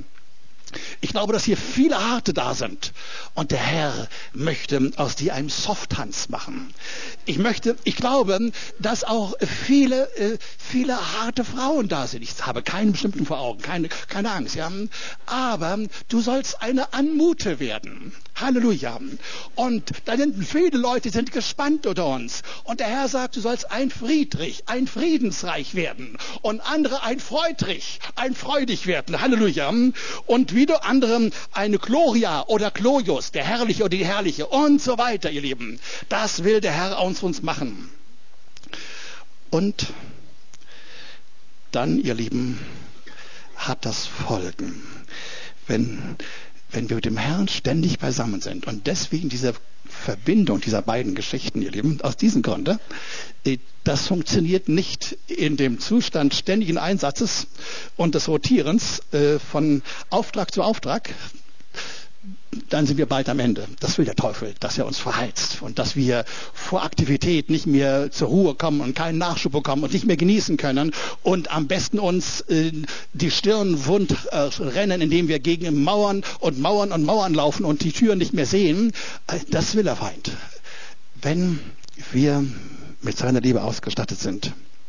Ich glaube, dass hier viele Harte da sind. Und der Herr möchte aus dir einen Softhans machen. Ich möchte, ich glaube, dass auch viele, äh, viele harte Frauen da sind. Ich habe keinen bestimmten vor Augen, keine, keine Angst, ja. Aber du sollst eine Anmute werden. Halleluja. Und da sind viele Leute, die sind gespannt unter uns. Und der Herr sagt, du sollst ein Friedrich, ein Friedensreich werden. Und andere ein Freudrich, ein freudig werden. Halleluja. Und wieder andere eine Gloria oder Glorious, der Herrliche oder die Herrliche und so weiter, ihr Lieben. Das will der Herr aus uns machen. Und dann, ihr Lieben, hat das Folgen. Wenn, wenn wir mit dem Herrn ständig beisammen sind und deswegen diese Verbindung dieser beiden Geschichten, ihr Lieben, aus diesem Grunde, das funktioniert nicht in dem Zustand ständigen Einsatzes und des Rotierens äh, von Auftrag zu Auftrag. dann sind wir bald am Ende. Das will der Teufel, dass er uns verheizt und dass wir vor Aktivität nicht mehr zur Ruhe kommen und keinen Nachschub bekommen und nicht mehr genießen können und am besten uns äh, die Stirn wund äh, rennen, indem wir gegen Mauern und Mauern und Mauern laufen und die Türen nicht mehr sehen. Äh, das will der Feind. Wenn wir mit seiner Liebe ausgestattet sind,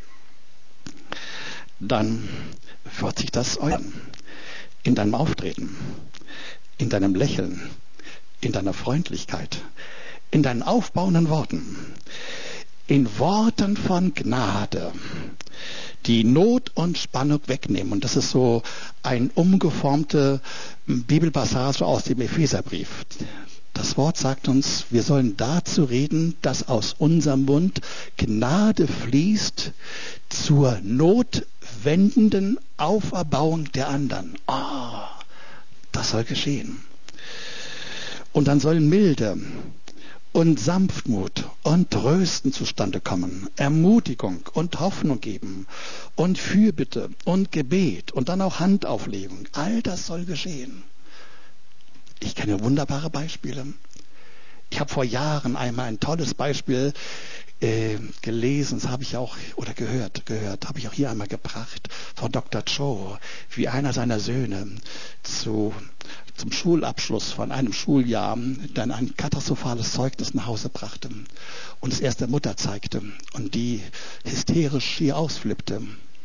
dann wird sich das äußern in deinem Auftreten, in deinem Lächeln, in deiner Freundlichkeit, in deinen aufbauenden Worten, in Worten von Gnade, die Not und Spannung wegnehmen. Und das ist so eine umgeformte Bibelpassage aus dem Epheserbrief. Das Wort sagt uns, wir sollen dazu reden, dass aus unserem Mund Gnade fließt zur notwendenden Auferbauung der anderen. Oh, das soll geschehen. Und dann sollen Milde und Sanftmut und Trösten zustande kommen, Ermutigung und Hoffnung geben und Fürbitte und Gebet und dann auch Handauflegung. All das soll geschehen. Ich kenne wunderbare Beispiele. Ich habe vor Jahren einmal ein tolles Beispiel äh, gelesen, das habe ich auch, oder gehört, gehört, habe ich auch hier einmal gebracht, von Doktor Cho, wie einer seiner Söhne zu, zum Schulabschluss von einem Schuljahr dann ein katastrophales Zeugnis nach Hause brachte und es erst der Mutter zeigte und die hysterisch hier ausflippte.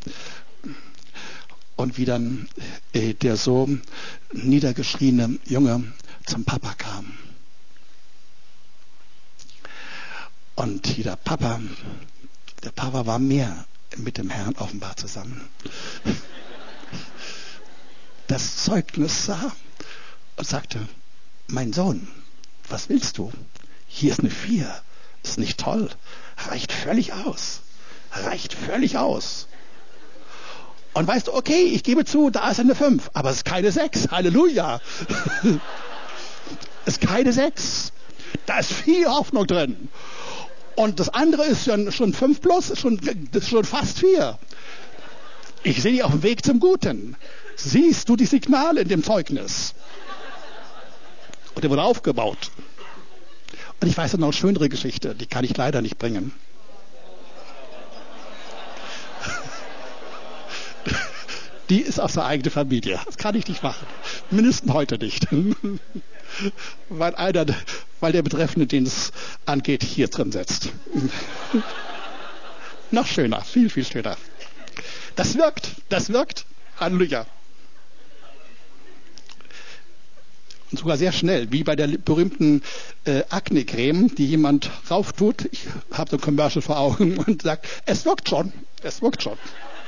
Und wie dann äh, der so niedergeschriene Junge zum Papa kam. Und der Papa, der Papa war mehr mit dem Herrn offenbar zusammen. Das Zeugnis sah und sagte, mein Sohn, was willst du? Hier ist eine Vier. Ist nicht toll. Reicht völlig aus. Reicht völlig aus. Und weißt du, okay, ich gebe zu, da ist eine fünf, aber es ist keine sechs. Halleluja. Es ist keine sechs. Da ist viel Hoffnung drin. Und das andere ist schon, schon fünf plus, schon, das ist schon fast vier. Ich sehe dich auf dem Weg zum Guten. Siehst du die Signale in dem Zeugnis? Und er wurde aufgebaut. Und ich weiß noch eine schönere Geschichte, die kann ich leider nicht bringen. Die ist aus der eigenen Familie. Das kann ich nicht machen. Mindestens heute nicht. Weil einer, weil der Betreffende, den es angeht, hier drin sitzt. Noch schöner, viel, viel schöner. Das wirkt, das wirkt. Halleluja. Und sogar sehr schnell, wie bei der berühmten äh, Akne-Creme, die jemand rauftut. Ich habe so ein Commercial vor Augen und sagt, es wirkt schon, es wirkt schon.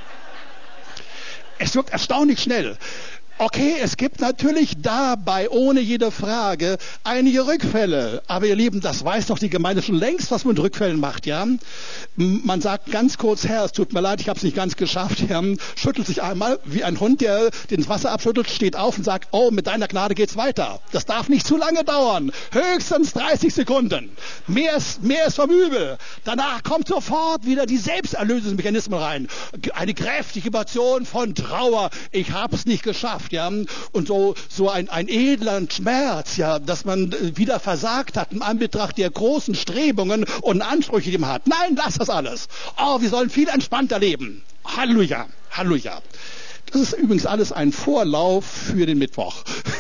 Es wirkt erstaunlich schnell. Okay, es gibt natürlich dabei ohne jede Frage einige Rückfälle. Aber ihr Lieben, das weiß doch die Gemeinde schon längst, was man mit Rückfällen macht, ja? Man sagt ganz kurz, Herr, es tut mir leid, ich habe es nicht ganz geschafft. Herr, schüttelt sich einmal wie ein Hund, der das Wasser abschüttelt, steht auf und sagt, oh, mit deiner Gnade geht's weiter. Das darf nicht zu lange dauern. Höchstens dreißig Sekunden. Mehr ist, mehr ist vom Übel. Danach kommt sofort wieder die Selbsterlösungsmechanismen rein. Eine kräftige Emotion von Trauer. Ich habe es nicht geschafft. Ja, und so, so ein, ein edler Schmerz, ja, dass man wieder versagt hat in Anbetracht der großen Strebungen und Ansprüche, die man hat. Nein, lass das alles. Oh, wir sollen viel entspannter leben. Halleluja, Halleluja. Das ist übrigens alles ein Vorlauf für den Mittwoch.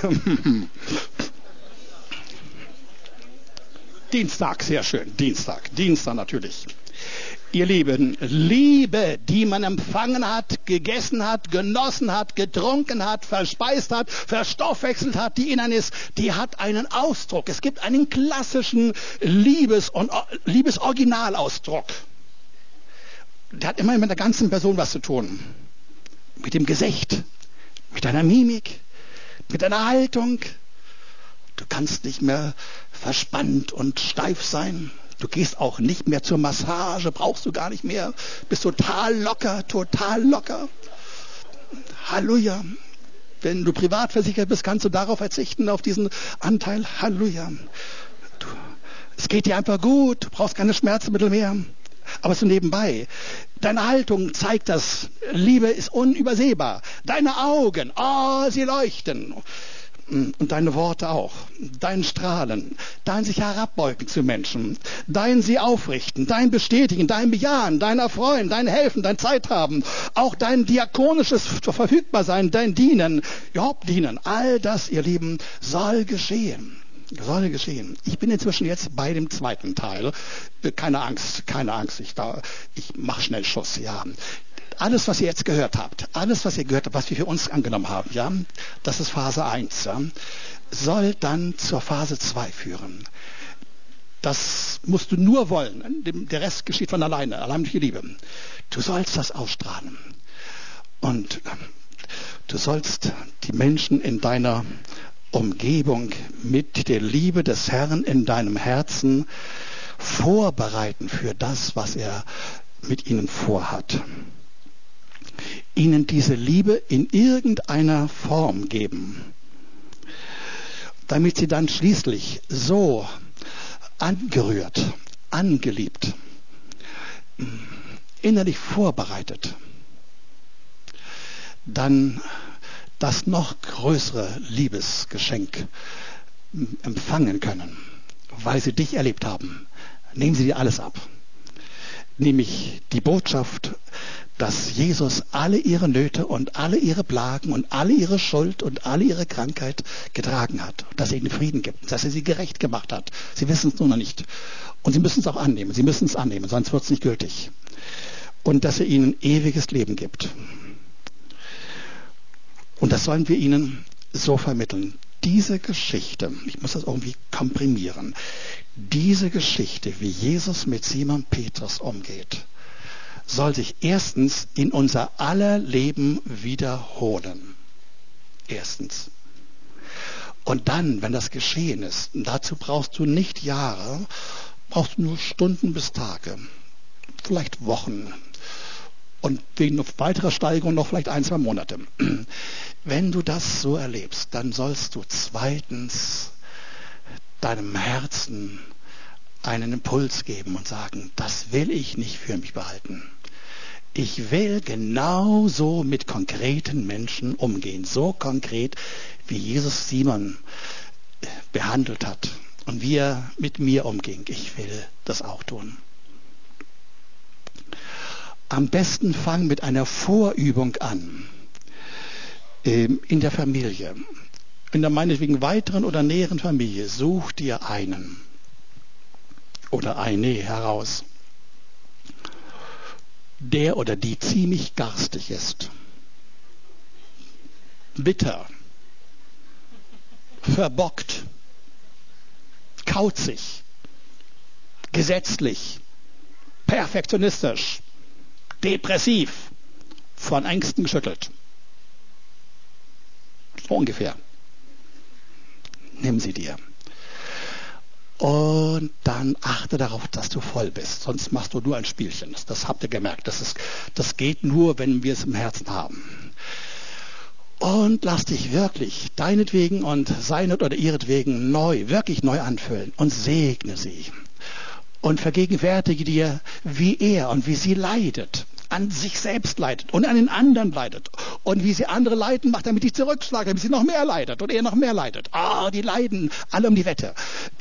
Dienstag, sehr schön. Dienstag, Dienstag natürlich. Ihr Lieben, Liebe, die man empfangen hat, gegessen hat, genossen hat, getrunken hat, verspeist hat, verstoffwechselt hat, die in einem ist, die hat einen Ausdruck. Es gibt einen klassischen Liebes- und Liebesoriginalausdruck. Der hat immer mit der ganzen Person was zu tun. Mit dem Gesicht, mit deiner Mimik, mit deiner Haltung. Du kannst nicht mehr verspannt und steif sein. Du gehst auch nicht mehr zur Massage, brauchst du gar nicht mehr. Bist total locker, total locker. Halleluja. Wenn du privat versichert bist, kannst du darauf verzichten, auf diesen Anteil. Halleluja. Du, es geht dir einfach gut, du brauchst keine Schmerzmittel mehr. Aber so nebenbei. Deine Haltung zeigt das. Liebe ist unübersehbar. Deine Augen, oh, sie leuchten. und deine Worte auch, dein Strahlen, dein sich herabbeugen zu Menschen, dein sie aufrichten, dein bestätigen, dein bejahen, dein erfreuen, dein helfen, dein Zeit haben, auch dein diakonisches Verfügbarsein, dein Dienen, überhaupt Dienen, all das, ihr Lieben, soll geschehen. Soll geschehen. Ich bin inzwischen jetzt bei dem zweiten Teil. Keine Angst, keine Angst. Ich, da, ich mache schnell Schuss. Ja. Alles, was ihr jetzt gehört habt, alles, was ihr gehört habt, was wir für uns angenommen haben, ja, das ist Phase eins, ja, soll dann zur Phase zwei führen. Das musst du nur wollen. Der Rest geschieht von alleine, allein durch die Liebe. Du sollst das ausstrahlen. Und du sollst die Menschen in deiner Umgebung mit der Liebe des Herrn in deinem Herzen vorbereiten für das, was er mit ihnen vorhat. Ihnen diese Liebe in irgendeiner Form geben, damit sie dann schließlich so angerührt, angeliebt, innerlich vorbereitet, dann das noch größere Liebesgeschenk empfangen können, weil sie dich erlebt haben. Nehmen sie dir alles ab. Nämlich die Botschaft, dass Jesus alle ihre Nöte und alle ihre Plagen und alle ihre Schuld und alle ihre Krankheit getragen hat. Dass er ihnen Frieden gibt, dass er sie gerecht gemacht hat. Sie wissen es nur noch nicht. Und sie müssen es auch annehmen. Sie müssen es annehmen, sonst wird es nicht gültig. Und dass er ihnen ewiges Leben gibt. Und das sollen wir ihnen so vermitteln. Diese Geschichte, ich muss das irgendwie komprimieren, diese Geschichte, wie Jesus mit Simon Petrus umgeht, soll sich erstens in unser aller Leben wiederholen. Erstens. Und dann, wenn das geschehen ist, dazu brauchst du nicht Jahre, brauchst du nur Stunden bis Tage, vielleicht Wochen. Und wegen weiterer Steigerung noch vielleicht ein, zwei Monate. Wenn du das so erlebst, dann sollst du zweitens deinem Herzen einen Impuls geben und sagen, das will ich nicht für mich behalten. Ich will genauso mit konkreten Menschen umgehen. So konkret, wie Jesus Simon behandelt hat und wie er mit mir umging. Ich will das auch tun. Am besten fang mit einer Vorübung an. In der Familie. In der meinetwegen weiteren oder näheren Familie. Such dir einen. Oder eine heraus. Der oder die ziemlich garstig ist. Bitter. Verbockt. Kauzig. Gesetzlich. Perfektionistisch. Depressiv, von Ängsten geschüttelt. So ungefähr. Nimm sie dir. Und dann achte darauf, dass du voll bist. Sonst machst du nur ein Spielchen. Das, das habt ihr gemerkt. Das, ist, das geht nur, wenn wir es im Herzen haben. Und lass dich wirklich deinetwegen und seinet oder ihretwegen neu, wirklich neu anfüllen. Und segne sie. Und vergegenwärtige dir, wie er und wie sie leidet. An sich selbst leidet und an den anderen leidet. Und wie sie andere leiden macht, damit ich zurückschlage, damit sie noch mehr leidet und er noch mehr leidet. Ah, die leiden alle um die Wette.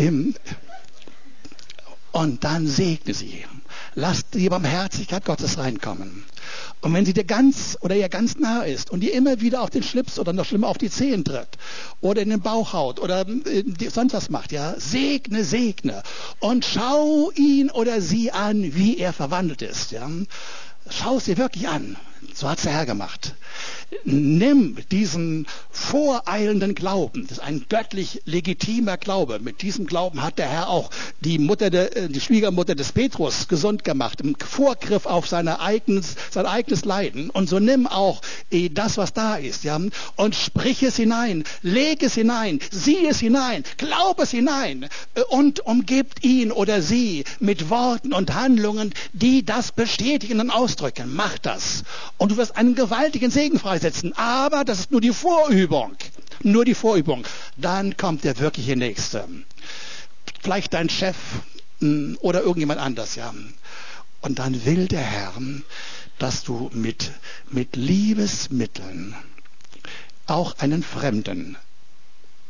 Und dann segne sie. Lass die Barmherzigkeit Gottes reinkommen. Und wenn sie dir ganz oder ihr ganz nah ist und dir immer wieder auf den Schlips oder noch schlimmer auf die Zehen tritt oder in den Bauch haut oder äh, sonst was macht, ja, segne, segne. Und schau ihn oder sie an, wie er verwandelt ist, ja. Schau es dir wirklich an. So hat es der Herr gemacht. Nimm diesen voreilenden Glauben. Das ist ein göttlich legitimer Glaube. Mit diesem Glauben hat der Herr auch die Mutter, de, die Schwiegermutter des Petrus gesund gemacht. Im Vorgriff auf seine eigenes, sein eigenes Leiden. Und so nimm auch eh, das, was da ist, ja, und sprich es hinein. Leg es hinein. Sieh es hinein. Glaub es hinein. Und umgibt ihn oder sie mit Worten und Handlungen, die das bestätigen und ausdrücken. Mach das. Und du wirst einen gewaltigen Segen freisetzen. Aber das ist nur die Vorübung. Nur die Vorübung. Dann kommt der wirkliche Nächste. Vielleicht dein Chef oder irgendjemand anders, ja. Und dann will der Herr, dass du mit, mit Liebesmitteln auch einen Fremden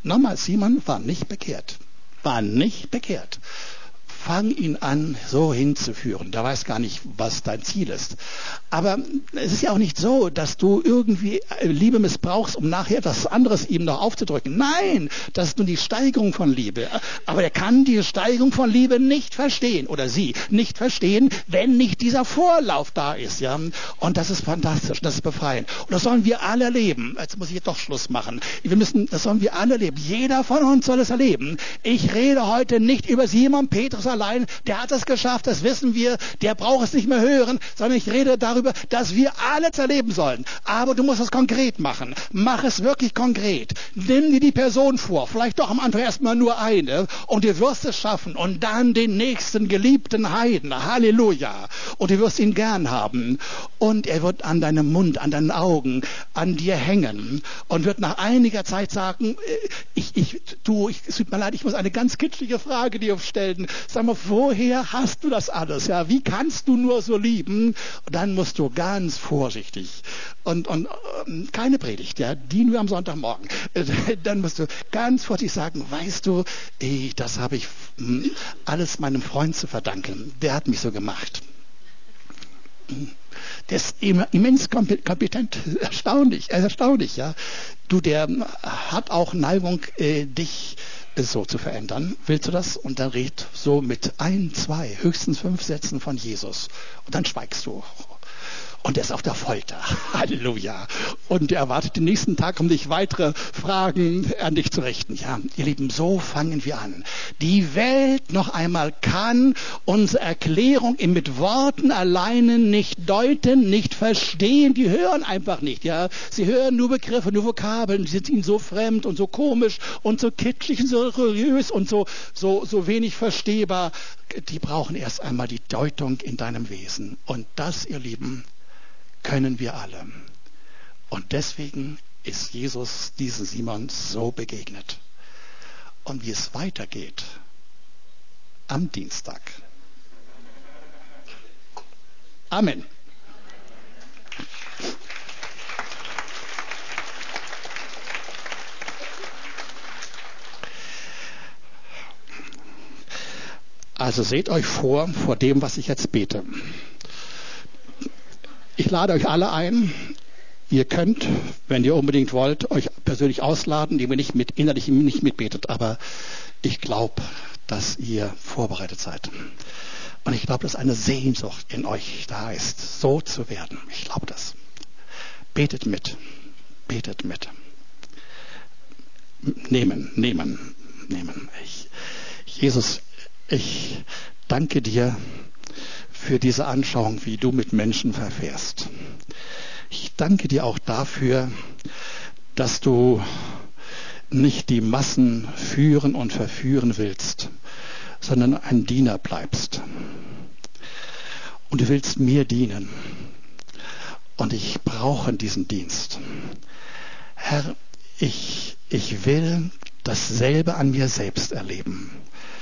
Nochmal, Simon war nicht bekehrt. War nicht bekehrt. Fang ihn an, so hinzuführen. Der weiß gar nicht, was dein Ziel ist. Aber es ist ja auch nicht so, dass du irgendwie Liebe missbrauchst, um nachher etwas anderes ihm noch aufzudrücken. Nein, das ist nur die Steigerung von Liebe. Aber er kann die Steigerung von Liebe nicht verstehen, oder sie nicht verstehen, wenn nicht dieser Vorlauf da ist. Ja? Und das ist fantastisch, das ist befreiend. Und das sollen wir alle erleben. Jetzt muss ich jetzt doch Schluss machen. Wir müssen, das sollen wir alle erleben. Jeder von uns soll es erleben. Ich rede heute nicht über Simon Petrus allein, der hat es geschafft, das wissen wir, der braucht es nicht mehr hören, sondern ich rede darüber, dass wir alles erleben sollen. Aber du musst es konkret machen. Mach es wirklich konkret. Nimm dir die Person vor, vielleicht doch am Anfang erstmal nur eine, und du wirst es schaffen. Und dann den nächsten geliebten Heiden. Halleluja. Und du wirst ihn gern haben. Und er wird an deinem Mund, an deinen Augen, an dir hängen und wird nach einiger Zeit sagen, ich, ich, du, ich, es tut mir leid, ich muss eine ganz kitschige Frage dir stellen. Sag mal, woher hast du das alles? Ja, wie kannst du nur so lieben? Und dann musst du ganz vorsichtig und, und ähm, keine Predigt, ja, die nur am Sonntagmorgen. Äh, dann musst du ganz vorsichtig sagen, weißt du, ey, das habe ich mh, alles meinem Freund zu verdanken. Der hat mich so gemacht. Der ist immens kompetent, erstaunlich, erstaunlich, ja. Du, der hat auch Neigung, äh, dich so zu verändern. Willst du das? Und dann red so mit ein, zwei, höchstens fünf Sätzen von Jesus. Und dann schweigst du. Und er ist auf der Folter. Halleluja. Und er erwartet den nächsten Tag, um dich weitere Fragen an dich zu richten. Ja, ihr Lieben, so fangen wir an. Die Welt noch einmal kann unsere Erklärung mit Worten alleine nicht deuten, nicht verstehen. Die hören einfach nicht. Ja, sie hören nur Begriffe, nur Vokabeln. Die sind ihnen so fremd und so komisch und so kitschig und so religiös und so, so, so wenig verstehbar. Die brauchen erst einmal die Deutung in deinem Wesen. Und das, ihr Lieben, können wir alle. Und deswegen ist Jesus diesem Simon so begegnet. Und wie es weitergeht am Dienstag. Amen. Also seht euch vor, vor dem, was ich jetzt bete. Ich lade euch alle ein. Ihr könnt, wenn ihr unbedingt wollt, euch persönlich ausladen, die ihr nicht mit, innerlich nicht mitbetet. Aber ich glaube, dass ihr vorbereitet seid. Und ich glaube, dass eine Sehnsucht in euch da ist, so zu werden. Ich glaube das. Betet mit. Betet mit. Nehmen, nehmen, nehmen. Ich, Jesus, ich danke dir für diese Anschauung, wie du mit Menschen verfährst. Ich danke dir auch dafür, dass du nicht die Massen führen und verführen willst, sondern ein Diener bleibst. Und du willst mir dienen. Und ich brauche diesen Dienst. Herr, ich, ich will dasselbe an mir selbst erleben.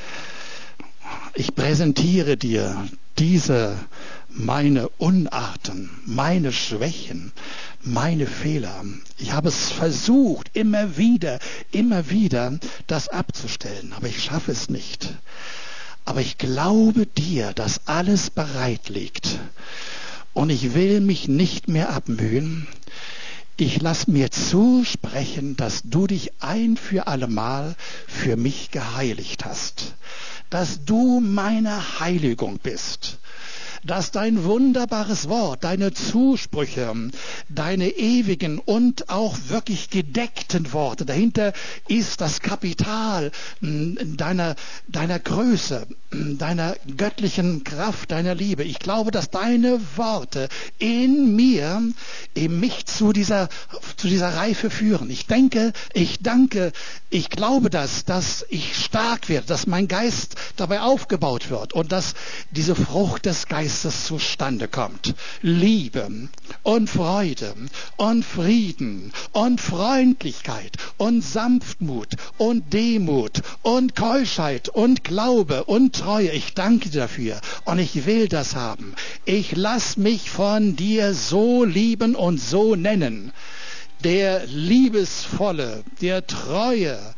Ich präsentiere dir diese, meine Unarten, meine Schwächen, meine Fehler. Ich habe es versucht, immer wieder, immer wieder, das abzustellen, aber ich schaffe es nicht. Aber ich glaube dir, dass alles bereit liegt. Und ich will mich nicht mehr abmühen. Ich lasse mir zusprechen, dass du dich ein für allemal für mich geheiligt hast. Dass du meine Heiligung bist. Dass dein wunderbares Wort, deine Zusprüche, deine ewigen und auch wirklich gedeckten Worte, dahinter ist das Kapital deiner, deiner Größe, deiner göttlichen Kraft, deiner Liebe. Ich glaube, dass deine Worte in mir, in mich zu dieser, zu dieser Reife führen. Ich denke, ich danke, ich glaube das, dass ich stark werde, dass mein Geist dabei aufgebaut wird und dass diese Frucht des Geistes zustande kommt. Liebe und Freude und Frieden und Freundlichkeit und Sanftmut und Demut und Keuschheit und Glaube und Treue. Ich danke dir dafür und ich will das haben. Ich lasse mich von dir so lieben und so nennen. Der Liebesvolle, der Treue,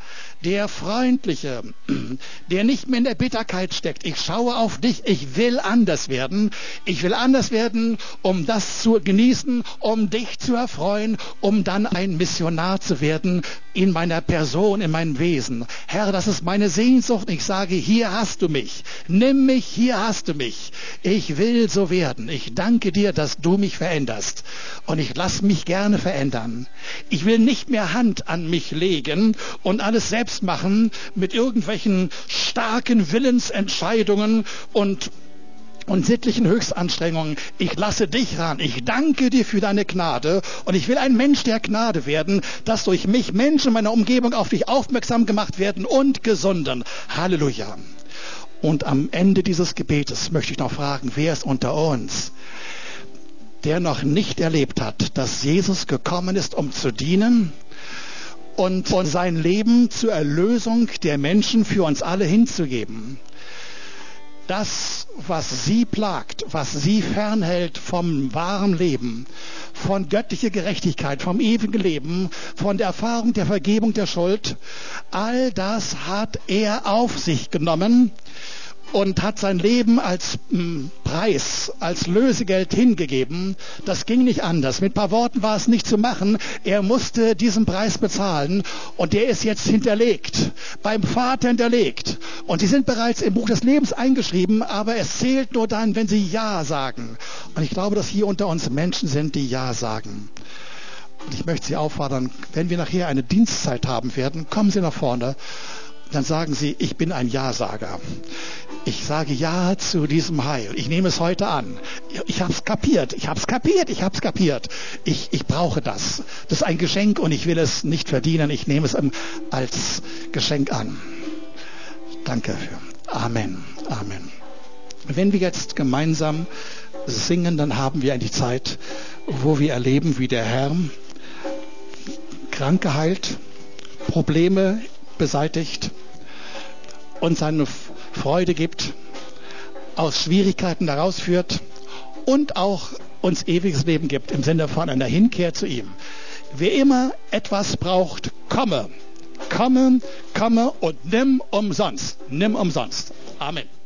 der Freundliche, der nicht mehr in der Bitterkeit steckt. Ich schaue auf dich, ich will anders werden. Ich will anders werden, um das zu genießen, um dich zu erfreuen, um dann ein Missionar zu werden in meiner Person, in meinem Wesen. Herr, das ist meine Sehnsucht. Ich sage, hier hast du mich. Nimm mich, hier hast du mich. Ich will so werden. Ich danke dir, dass du mich veränderst. Und ich lasse mich gerne verändern. Ich will nicht mehr Hand an mich legen und alles selbst machen mit irgendwelchen starken Willensentscheidungen und und sittlichen Höchstanstrengungen. Ich lasse dich ran. Ich danke dir für deine Gnade und ich will ein Mensch der Gnade werden, dass durch mich Menschen in meiner Umgebung auf dich aufmerksam gemacht werden und gesunden. Halleluja. Und am Ende dieses Gebetes möchte ich noch fragen, wer ist unter uns, der noch nicht erlebt hat, dass Jesus gekommen ist, um zu dienen und sein Leben zur Erlösung der Menschen für uns alle hinzugeben. Das, was sie plagt, was sie fernhält vom wahren Leben, von göttlicher Gerechtigkeit, vom ewigen Leben, von der Erfahrung der Vergebung der Schuld, all das hat er auf sich genommen und hat sein Leben als mh, Preis, als Lösegeld hingegeben. Das ging nicht anders. Mit ein paar Worten war es nicht zu machen. Er musste diesen Preis bezahlen und der ist jetzt hinterlegt, beim Vater hinterlegt. Und sie sind bereits im Buch des Lebens eingeschrieben, aber es zählt nur dann, wenn sie Ja sagen. Und ich glaube, dass hier unter uns Menschen sind, die Ja sagen. Und ich möchte Sie auffordern, wenn wir nachher eine Dienstzeit haben werden, kommen Sie nach vorne. Dann sagen Sie, ich bin ein Ja-Sager. Ich sage Ja zu diesem Heil. Ich nehme es heute an. Ich habe es kapiert. Ich habe es kapiert. Ich habe es kapiert. Ich, ich brauche das. Das ist ein Geschenk und ich will es nicht verdienen. Ich nehme es als Geschenk an. Danke dafür. Amen. Amen. Wenn wir jetzt gemeinsam singen, dann haben wir eigentlich Zeit, wo wir erleben, wie der Herr Kranke heilt, Probleme beseitigt und seine Freude gibt, aus Schwierigkeiten herausführt und auch uns ewiges Leben gibt, im Sinne von einer Hinkehr zu ihm. Wer immer etwas braucht, komme, komme, komme und nimm umsonst. Nimm umsonst. Amen.